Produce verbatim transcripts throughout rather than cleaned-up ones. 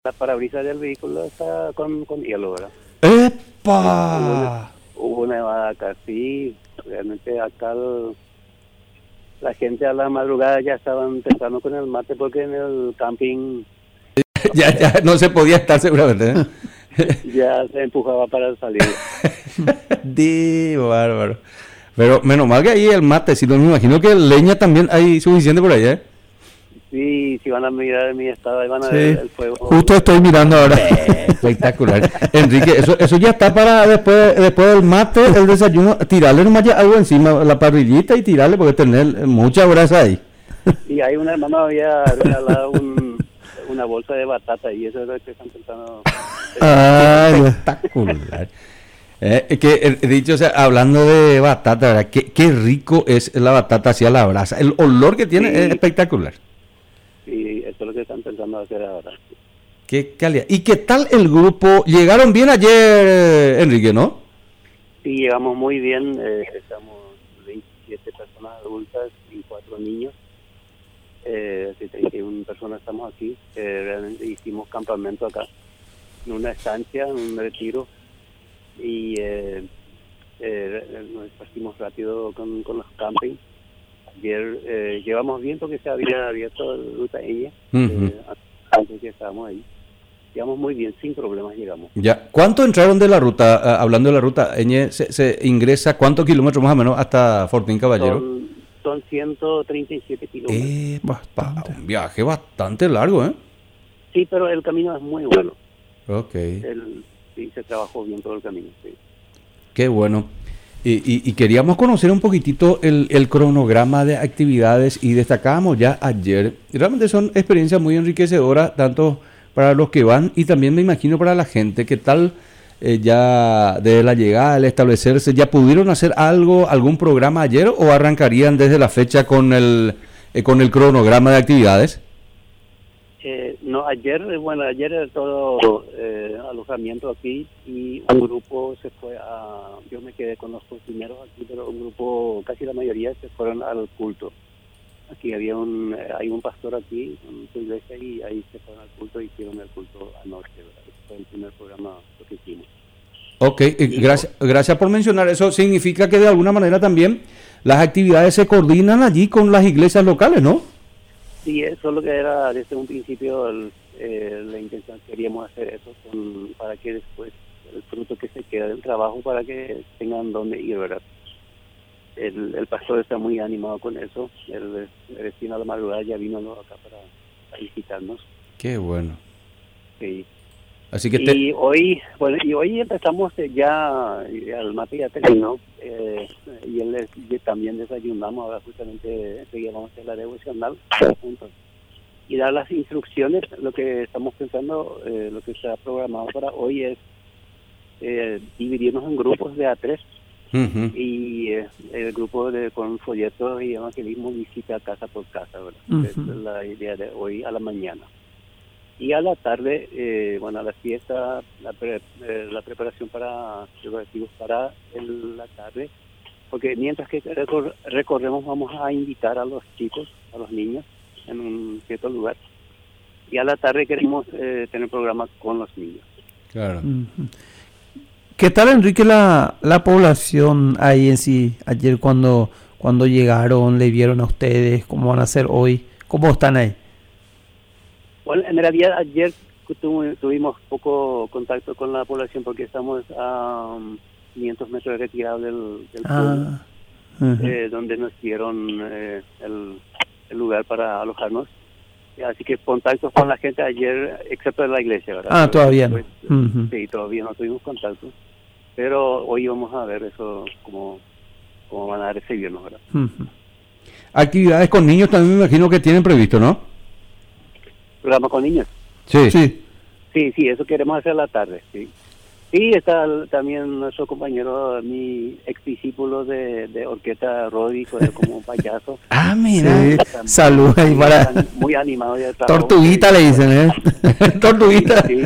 la parabrisas del vehículo está con, con hielo, ¿verdad? ¡Epa! Hubo, hubo nevada acá, sí, realmente acá el, la gente a la madrugada ya estaban temprano con el mate porque en el camping ya, ya no se podía estar seguramente, ¿eh? ya se empujaba para salir. Di bárbaro. Pero menos mal que ahí el mate, si no me imagino que leña también hay suficiente por allá, ¿eh? Sí, si van a mirar mi estado, ahí van a Sí, ver el fuego. justo estoy mirando ahora. Espectacular. Enrique, eso eso ya está para después después del mate, el desayuno, tirarle nomás ya algo encima, la parrillita y tirarle porque tener mucha brasa ahí. Y ahí un hermano había regalado un, una bolsa de batata y eso es lo que están pensando. Ay, Espectacular. Eh, que he dicho, o sea, hablando de batata, ¿verdad? Qué, qué rico es la batata hacia la brasa. El olor que tiene Sí. es espectacular. Y eso es lo que están pensando hacer ahora. Qué calidad. ¿Y qué tal el grupo? Llegaron bien ayer, Enrique, ¿no? Sí, llegamos muy bien, eh, estamos veintisiete personas adultas y cuatro niños. Eh, treinta y una personas estamos aquí. Eh, realmente hicimos campamento acá, en una estancia, en un retiro. Y eh, eh, nos partimos rápido con, con los campings. Ayer eh, llevamos bien porque se había abierto el ruta ella, Ujú. eh, antes que estábamos ahí. Llevamos muy bien, sin problemas llegamos. Ya. ¿Cuánto entraron de la ruta? Ah, hablando de la ruta, Eñe, se, se ingresa cuántos kilómetros más o menos hasta Fortín Caballero? Son, son ciento treinta y siete kilómetros. Eh, bastante. un viaje bastante largo, ¿eh? Sí, pero el camino es muy bueno. Ok. El, sí, se trabajó bien todo el camino. Sí. Qué bueno. Y, y, y queríamos conocer un poquitito el, el cronograma de actividades y destacábamos ya ayer. Realmente son experiencias muy enriquecedoras, tanto para los que van y también me imagino para la gente. ¿Qué tal eh, ya de la llegada, al establecerse, ya pudieron hacer algo, algún programa ayer o arrancarían desde la fecha con el, eh, con el cronograma de actividades? Eh, no, ayer, eh, bueno, ayer era todo eh, alojamiento aquí y un grupo se fue a, yo me quedé con los cocineros aquí, pero un grupo, casi la mayoría se fueron al culto. Aquí había un, eh, hay un pastor aquí en su iglesia y ahí se fueron al culto y hicieron el culto anoche, ¿verdad? Ese fue el primer programa lo que hicimos. Ok, eh, gracias, gracias por mencionar. Eso significa que de alguna manera también las actividades se coordinan allí con las iglesias locales, ¿no? Sí, eso es lo que era desde un principio el, eh, la intención. Queríamos hacer eso con, para que después el fruto que se queda del trabajo para que tengan donde ir, ¿verdad? El, el pastor está muy animado con eso. El, el vecino a la madrugada ya vino acá para, para visitarnos. Qué bueno. Sí. Así que te... Y hoy, bueno, y hoy empezamos eh, ya, ya el mate ya terminó, eh, y él y también desayunamos, ahora justamente enseguida vamos a hacer la devocional juntos. Y dar las instrucciones, lo que estamos pensando, eh, lo que está programado para hoy es eh, dividirnos en grupos de a tres, Uh-huh. y eh, el grupo de con folletos y evangelismo visita casa por casa, ¿verdad? Uh-huh. Esa es la idea de hoy a la mañana. Y a la tarde, eh, bueno, a la fiesta, la, pre, eh, la preparación para preparativos para el, la tarde, porque mientras que recor- recorremos vamos a invitar a los chicos, a los niños, en un cierto lugar. Y a la tarde queremos eh, tener programas con los niños. Claro. Ujú. ¿Qué tal, Enrique, la, la población ahí en sí? Ayer cuando, cuando llegaron, le vieron a ustedes, ¿cómo van a ser hoy? ¿Cómo están ahí? Bueno, en realidad ayer tu, tuvimos poco contacto con la población porque estamos a um, quinientos metros retirados del, del pueblo, Ah, uh-huh. eh, donde nos dieron eh, el, el lugar para alojarnos. Así que contactos con la gente ayer, excepto en la iglesia, ¿verdad? Ah, todavía no. Pues, Uh-huh. sí, todavía no tuvimos contacto. Pero hoy vamos a ver eso, cómo, cómo van a recibirnos, ¿verdad? Uh-huh. Actividades con niños también me imagino que tienen previsto, ¿no? Programa con niños. Sí. Sí. Sí, sí, eso queremos hacer a la tarde, sí. Sí, está el- también nuestro compañero, mi ex discípulo de, de orquesta, Rodi, fue como un payaso. Ah, mira. Sí. Está Salud ahí muy para... ani- Muy animado ya. trabajo. Tortuguita le dicen, ¿eh? Tortuguita. Sí,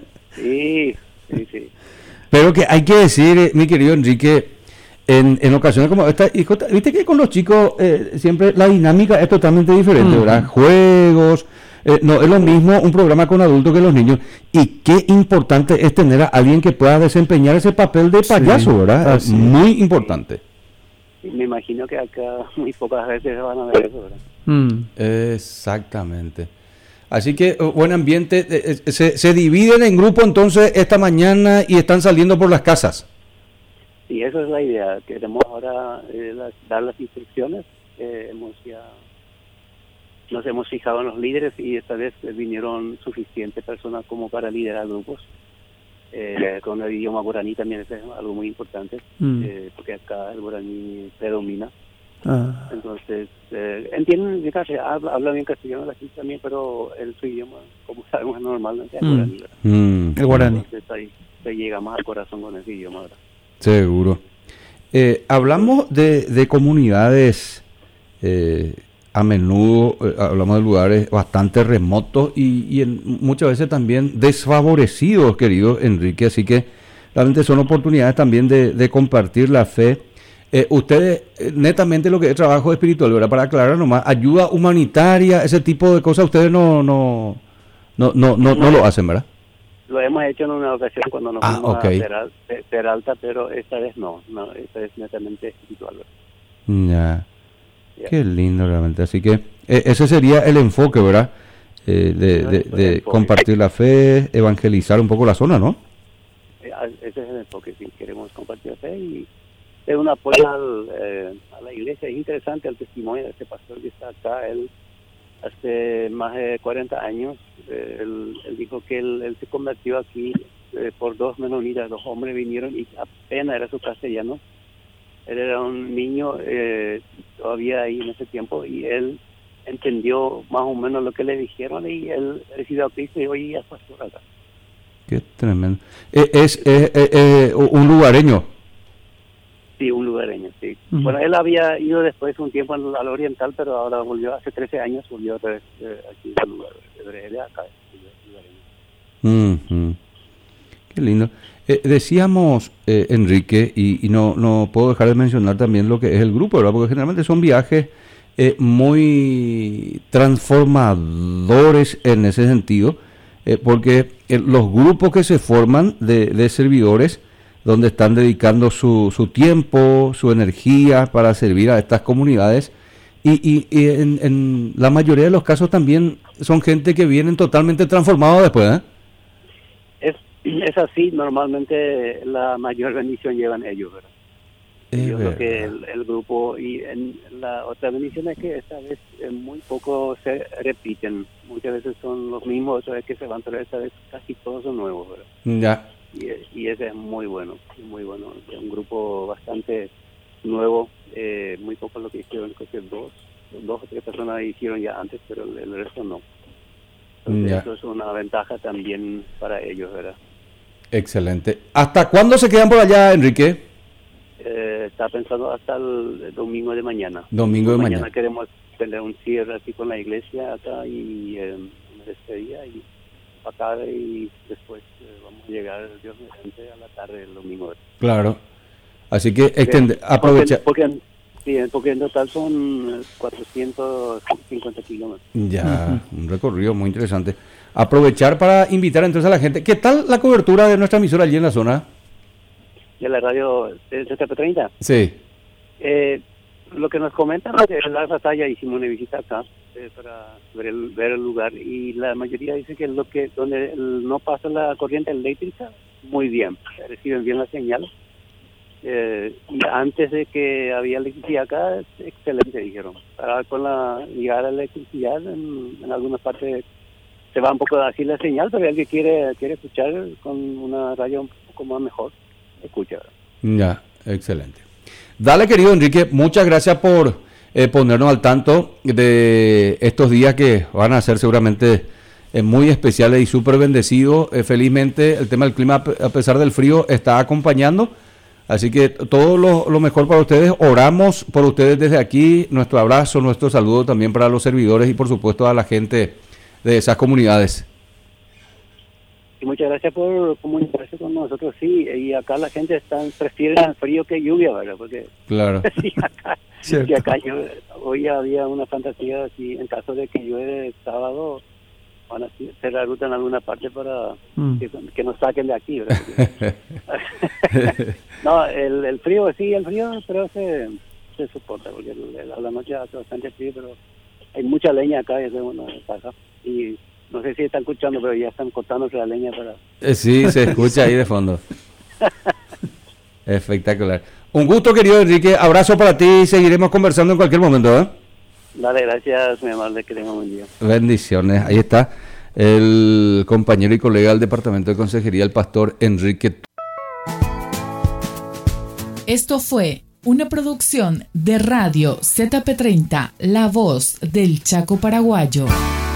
sí, sí, sí. Pero que hay que decir, eh, mi querido Enrique, en, en ocasiones como esta, y viste que con los chicos eh, siempre la dinámica es totalmente diferente, Ujú. ¿verdad? Juegos, Eh, no es lo mismo un programa con adultos que los niños. Y qué importante es tener a alguien que pueda desempeñar ese papel de payaso, Sí, ¿verdad? Es así es. muy importante. Y me imagino que acá muy pocas veces van a ver eso, ¿verdad? Mm. Exactamente. Así que, eh, buen ambiente. eh, eh, se, se dividen en grupo entonces esta mañana y están saliendo por las casas. Y esa es la idea. Queremos ahora eh, las- dar las instrucciones. Eh, hemos ya nos hemos fijado en los líderes y esta vez eh, vinieron suficientes personas como para liderar grupos. Eh, con el idioma guaraní también es algo muy importante, Mm. eh, porque acá el guaraní predomina. Ah, Entonces, eh, entienden, de casi, habla, habla bien castellano la gente también, pero el su idioma, como sabemos, es normalmente el Mm. guaraní, ¿verdad? Mm, el guaraní. Entonces ahí se llega más al corazón con ese idioma, ¿verdad? Seguro. Eh, hablamos de, de comunidades, eh, a menudo eh, hablamos de lugares bastante remotos y, y en, muchas veces también desfavorecidos, querido Enrique, así que realmente son oportunidades también de, de compartir la fe. Eh, ustedes, eh, netamente lo que es trabajo espiritual, ¿verdad? Para aclarar nomás, ayuda humanitaria, ese tipo de cosas, ustedes no, no, no, no, no, no lo hacen, ¿verdad? Lo hemos hecho en una ocasión cuando nos Ah, fuimos ok. a Peral- Pe- Peralta, pero esta vez no, no, esta vez netamente espiritual, ¿verdad? Ya. Ya. Qué lindo realmente. Así que eh, ese sería el enfoque, ¿verdad? Eh, de, de- El de enfoque. compartir la fe, evangelizar un poco la zona, ¿no? Eh, a- Ese es el enfoque, sí, queremos compartir fe y es un apoyo al, eh, a la iglesia. Es interesante el testimonio de este pastor que está acá. Él, hace más de cuarenta años, eh, él, él dijo que él, él se convirtió aquí eh, por dos menonitas, dos hombres vinieron y apenas era su castellano. Él era un niño eh, todavía ahí en ese tiempo y él entendió más o menos lo que le dijeron y él recibió a Cristo y hoy ya es pastor acá. Qué tremendo. Eh, es eh, eh, eh, un lugareño. Sí, un lugareño, sí. Ujú. Bueno, él había ido después un tiempo al, al oriental, pero ahora volvió, hace trece años volvió otra vez eh, aquí al lugar, de, de acá, lugareño. Ujú. Qué lindo. Eh, decíamos, eh, Enrique, y, y no, no puedo dejar de mencionar también lo que es el grupo, ¿verdad? Porque generalmente son viajes eh, muy transformadores en ese sentido, eh, porque eh, los grupos que se forman de, de servidores, donde están dedicando su, su tiempo, su energía para servir a estas comunidades, y, y, y en, en la mayoría de los casos también son gente que vienen totalmente transformados después, ¿eh? Es, es así, normalmente la mayor bendición llevan ellos, ¿verdad? Es Yo creo que verdad. el, el grupo y en la otra bendición es que esta vez eh, muy poco se repiten, muchas veces son los mismos, otra vez que se van, pero esta vez casi todos son nuevos, ¿verdad? Ya. Y, y ese es muy bueno, muy bueno. Es un grupo bastante nuevo, eh, muy poco lo que hicieron, creo que dos, dos o tres personas hicieron ya antes, pero el, el resto no. Entonces Ya. eso es una ventaja también para ellos, ¿verdad? Excelente. ¿Hasta cuándo se quedan por allá, Enrique? Eh, está pensando hasta el domingo de mañana. Domingo de mañana. Mañana queremos tener un cierre así con la iglesia acá y eh, una despedida y acá y después eh, vamos a llegar, Dios mediante, a la tarde del domingo. Claro. Así que extende, aprovecha. Porque, porque, sí, porque en total son cuatrocientos cincuenta kilómetros. Ya, un recorrido muy interesante. Aprovechar para invitar entonces a la gente. ¿Qué tal la cobertura de nuestra emisora allí en la zona? De la radio de Z P treinta. Sí. Eh, lo que nos comentan es que en la batalla hicimos una visita acá eh, para ver el, ver el lugar y la mayoría dice que lo que donde el- no pasa la corriente eléctrica, muy bien, reciben bien la señal. Eh, y antes de que había electricidad acá, es excelente, dijeron. Ahora con la llegada de la electricidad, en, en algunas partes se va un poco así la señal, pero el que quiere quiere escuchar con una radio un poco más mejor, escucha. Ya, excelente. Dale, querido Enrique, muchas gracias por eh, ponernos al tanto de estos días que van a ser seguramente eh, muy especiales y súper bendecidos. Eh, felizmente el tema del clima, a pe- a pesar del frío, está acompañando. Así que todo lo, lo mejor para ustedes. Oramos por ustedes desde aquí. Nuestro abrazo, nuestro saludo también para los servidores y por supuesto a la gente de esas comunidades. Y muchas gracias por comunicarse con nosotros, sí, y acá la gente está, prefiere el frío que lluvia, ¿verdad? Porque Claro. sí, acá, Cierto. sí, acá llueve. Hoy había una fantasía, así, en caso de que llueve el sábado, van a hacer la ruta en alguna parte para Mm. que, que nos saquen de aquí, ¿verdad? No, el, el frío, sí, el frío, pero se, se soporta, porque el- el- a la noche hace bastante frío, pero hay mucha leña acá, y eso es una ventaja. Y no sé si están escuchando, pero ya están cortándose la leña para... Eh, sí, se escucha ahí de fondo. Espectacular. Un gusto, querido Enrique. Abrazo para ti y seguiremos conversando en cualquier momento, ¿eh? Dale, gracias, mi amable, que tenga un buen día. Bendiciones. Ahí está el compañero y colega del Departamento de Consejería, el pastor Enrique. Esto fue una producción de Radio Z P treinta, La Voz del Chaco Paraguayo.